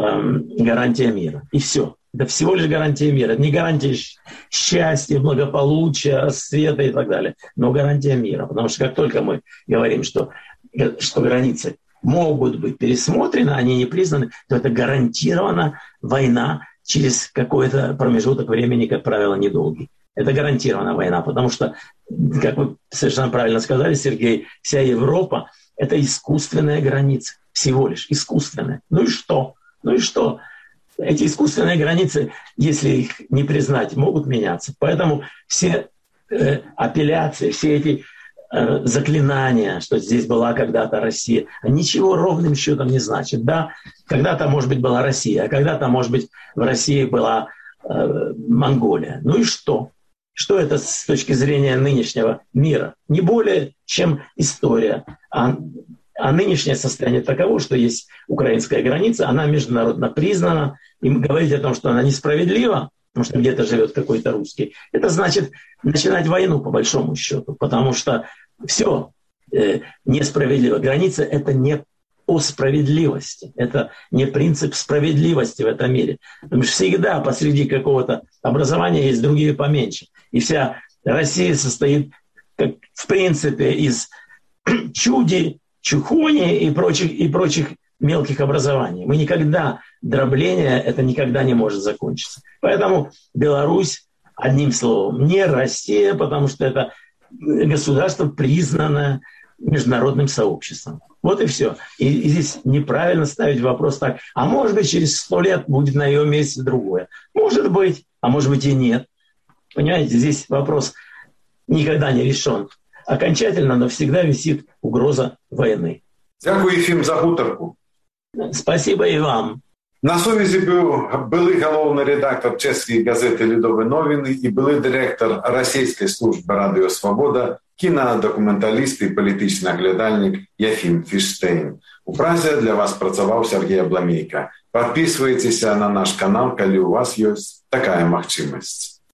S4: мира. И все. Это всего лишь гарантия мира. Это не гарантия счастья, благополучия, расцвета и так далее, но гарантия мира. Потому что как только мы говорим, что границы могут быть пересмотрены, они не признаны, то это гарантированно война через какой-то промежуток времени, как правило, недолгий. Это гарантированная война, потому что, как вы совершенно правильно сказали, Сергей, вся Европа – это искусственная граница, всего лишь искусственная. Ну и что? Эти искусственные границы, если их не признать, могут меняться. Поэтому все апелляции, все эти заклинания, что здесь была когда-то Россия, ничего ровным счетом не значит. Да, когда-то, может быть, была Россия, а когда-то, может быть, в России была Монголия. Ну и что? Что это с точки зрения нынешнего мира? Не более, чем история. А нынешнее состояние таково, что есть украинская граница, она международно признана. И говорить о том, что она несправедлива, потому что где-то живет какой-то русский, это значит начинать войну по большому счету, потому что все несправедливо. Граница — это не о справедливости, это не принцип справедливости в этом мире. Потому что всегда посреди какого-то образования есть другие поменьше. И вся Россия состоит, в принципе, из чухони и прочих мелких образований. Дробление это никогда не может закончиться. Поэтому Беларусь, одним словом, не Россия, потому что это государство, признанное международным сообществом. Вот и все. И здесь неправильно ставить вопрос так, а может быть через 100 лет будет на ее месте другое. Может быть, а может быть и нет. Понимаете, здесь вопрос никогда не решен. Окончательно, но всегда висит угроза войны.
S3: Дякую, Ефим, за гутарку.
S4: Спасибо и вам.
S3: На сувязі були головний редактор чеської газети «Лідові новини» і були директор російської служби «Радіо Свобода», кінодокументаліст і політичний оглядальник Ефим Фіштейн. У Празі для вас працював Сергій Абламейко. Підписуйтесь на наш канал, коли у вас є така можливість.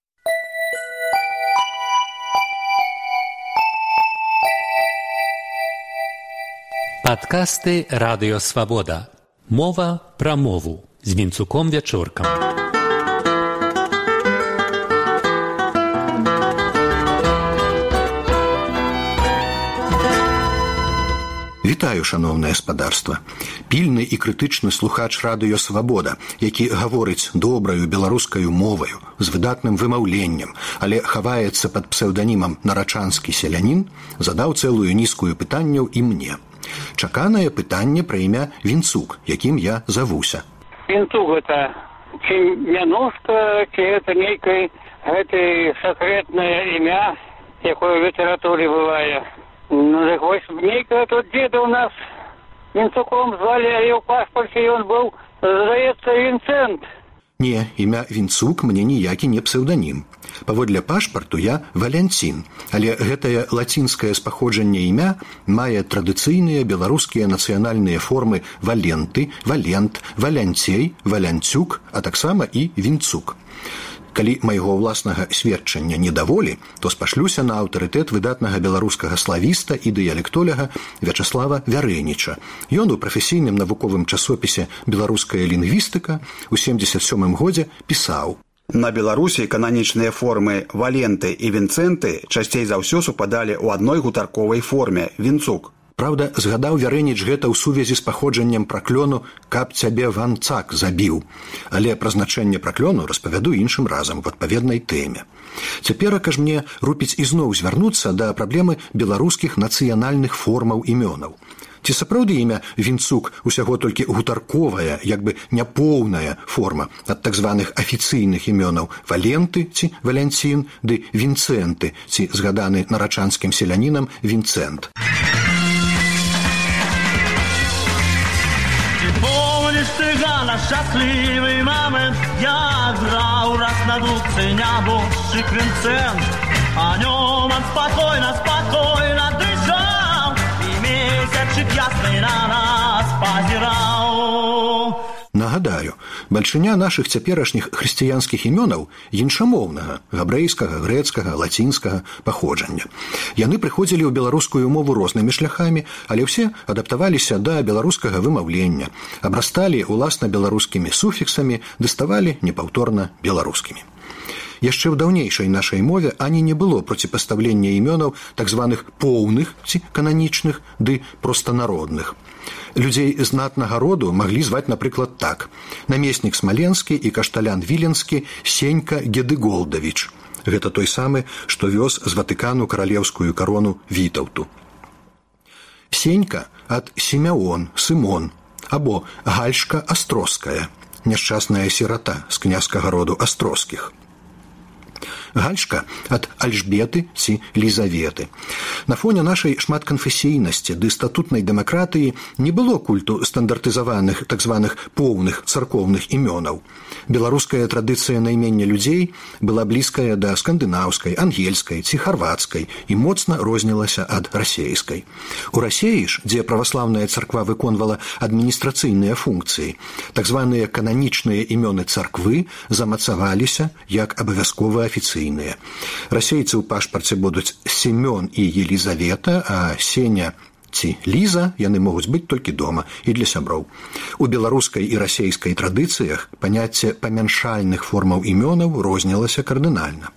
S5: Падкасты «Радыё Свабода». Мова пра мову з Вінцуком Вячоркам.
S6: Вітаю, шановне гаспадарства. Пільны і крытычны слухач «Радыё Свабода», які гаворыць добраю беларускаю моваю, з выдатным вымаўленнем, але хаваецца пад псеўданімам «Нарачанскі селянін», задаў цэлую нізкую пытанняў і мне. Чаканае пытанне пра імя Вінцук, якім я завуся.
S7: Вінцук гэта ці мянушка, ці гэта нейкае гэта сакрэтнае імя, якое ў літаратуры бывае. Ну, так вось нейкае тут дзеда ў нас Вінцуком звалі, але ў пашпарце ён быў, здаецца, Вінцэнт.
S6: Не, імя Вінцук мне ніякі не псеўданім. Паводле пашпарту я Валянцін, але гэтае лацінскае спаходжанне імя мае традыцыйныя беларускія нацыянальныя формы Валенты, Валент, Валянцей, Валянцюк, а таксама і Вінцук. Калі майго ўласнага сведчання не даволі, то спашлюся на аўтарытэт выдатнага беларускага славіста і дыялектоляга Вячаслава Вярэніча. Ён у прафесійным навуковым часопісе «Беларуская лінгвістыка» у 1977 годзе пісаў:
S8: На Беларусі кананічныя формы Валенты і Вінцэнты часцей за ўсё супадалі ў адной гутарковай форме – Вінцук.
S6: Праўда, згадаў Вярэніч гэта ў сувязі з паходжаннем праклёну «Каб цябе ванцак забіў». Але пра значэнне праклёну распавяду іншым разам в адпаведнай тэме. Цяперака ж мне рупіць ізноў звярнуцца да праблемы беларускіх нацыянальных формаў імёнаў. Ці сапраўды імя Вінцук усяго толькі гутарковая, як бы няпоўная форма ад так званых афіцыйных імёнаў Валенты ці Валянцін ды Вінцэнты ці згаданы нарачанскім селянінам Вінцэнт.
S9: Помнишь ты, Ганна, счастливый момент, я играл раз на дудце нябожчик Винцент, о нем он спокойно дышал, и месячик ясный на нас позирал.
S6: Нагадаю, бальшыня нашых цяперашніх хрысціянскіх імёнаў іншамоўнага, габрэйскага, грэцкага, лацінскага паходжання. Яны прыходзілі ў беларускую мову рознымі шляхамі, але ўсе адаптаваліся да беларускага вымаўлення, абрасталі уласна беларускімі суфіксамі, ды ставалі непаўторна беларускімі. Яшчэ ў даўнейшай нашай мове ані не было проціпастаўлення імёнаў так званых поўных ці кананічных ды простанародных. Людзей знатнага роду маглі зваць, напрыклад, так: намеснік Смаленскі і кашталян Віленскі Сенька Гедыголдавіч. Гэта той самы, што вёз з Ватыкану каралеўскую карону Вітаўту. Сенька ад Сімеон, Сымон, або Гальшка Астроская, няшчасная сірата з князькага роду Астроскіх. Гальшка ад Альжбеты ці Лізаветы. На фоне нашай шматканфесійнасці ды статутнай дэмакратыі не было культу стандартызаваных так званых поўных царкоўных імёнаў. Беларуская традыцыя наймення людзей была блізкая да скандынаўскай, ангельскай ці харвацкай і моцна рознілася ад расейскай. У Расеі ж, дзе праваслаўная царква выконвала адміністрацыйныя функцыі, так званыя кананічныя імёны царквы замацаваліся як абавязкова афіцыйныя. Расейцы ў пашпарце будуць Семён і Елізавета, а Сеня ці Ліза яны могуць быць толькі дома і для сяброў. У беларускай і расейскай традыцыях паняцце памяншальных формаў імёнаў рознілася кардынальна.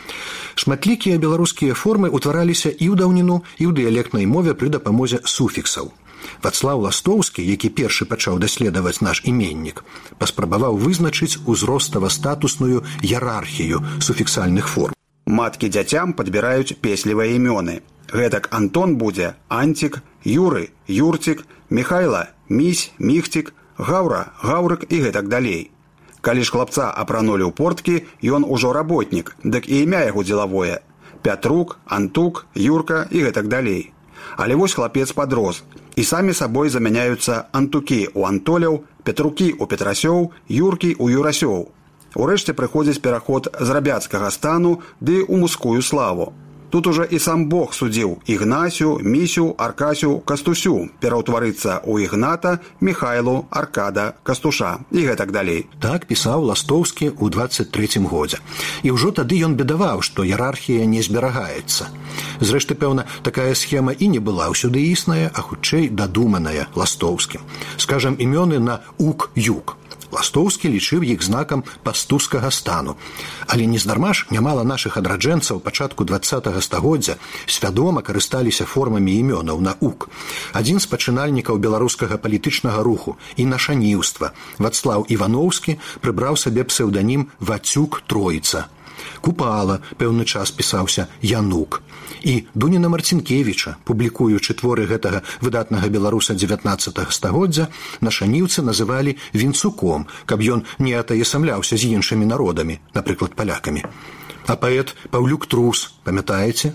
S6: Шматлікія беларускія формы ўтвараліся і ў даўніну, і ў дыялектнай мове пры дапамозе суфіксаў. Вацлаў Ластоўскі, які першы пачаў даследаваць наш іменнік, паспрабаваў вызначыць узростава-статусную іерархію суфіксальных форм.
S8: Маткі дзяцям падбіраюць песлівыя імёны. Гэтак Антон будзе Антик, Юры – Юрцік, Михайла – Місь, Міхцік, Гаўра – Гаўрык і гэтак далей. Калі ж хлапца апранулі ў порткі, ён ужо работнік, дык і імя яго дзелавое – Пятрук, Антук, Юрка і гэтак далей. Але вось хлапец падрос, і самі сабой замяняюцца Антукі ў Антоляў, Петрукі ў Петрасёў, Юркі ў Юрасёў. Урэшце прыходзіць пераход з рабяцкага стану ды ў мужскую славу. Тут уже і сам Бог судзіў Ігнасю, Місю, Аркасю, Кастусю пераўтварыцца ў Ігната, Михайлу, Аркада, Кастуша і гэтак далей.
S6: Так пісаў Ластоўскі ў 23-м годзе. І ўжо тады ён бедаваў, што іерархія не зберагаецца. Зрэшты, пэўна, такая схема і не была ўсюды існая, а хутчэй дадуманая Ластоўскім. Скажам, імёны на ук-юк. Ластоўскі лічыў іх знакам пастускага стану. Але нездарма ж нямала нашых адраджэнцаў пачатку 20-го стагоддзя свядома карысталіся формамі імёнаў на ук. Адзін з пачынальнікаў беларускага палітычнага руху і нашаніўства, Вацлаў Івановскі, прыбраў сабе псеўданім Вацюк Троіца. Купала пэўны час пісаўся Янук. І Дуніна Марцінкевіча, публікуючы творы гэтага выдатнага беларуса 19-го стагоддзя, нашаніўцы называлі Вінцуком, каб ён не атаясамляўся з іншымі народамі, напрыклад, палякамі. А паэт Паўлюк Трус, памятаеце?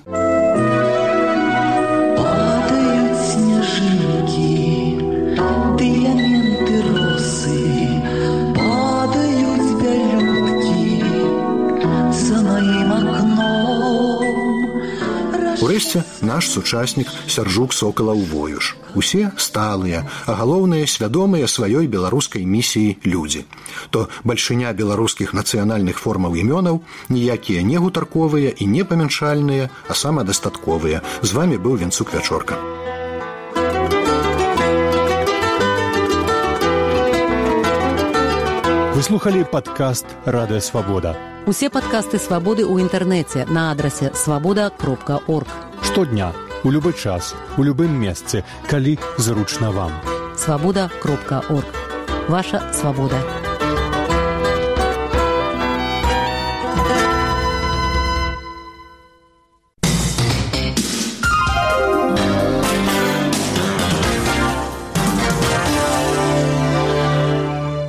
S6: Урэшце, наш сучаснік Сяржук Сокалаў-Воюш. Усе сталыя, а галоўнае свядомыя сваёй беларускай місіі людзі. То бальшыня беларускіх нацыянальных формаў імёнаў ніякія не гутарковыя і не памяншальныя, а самадастатковыя. З вамі быў Вінцук Вячорка.
S5: Вы слухали падкаст «Радыё Свабода».
S10: Усе падкасты «Свабоды» ў інтэрнэце на адрасе свабода.орг.
S5: Штодня у любы час, у любым месцы, калі зручна вам.
S10: Свабода.орг. Ваша свабода.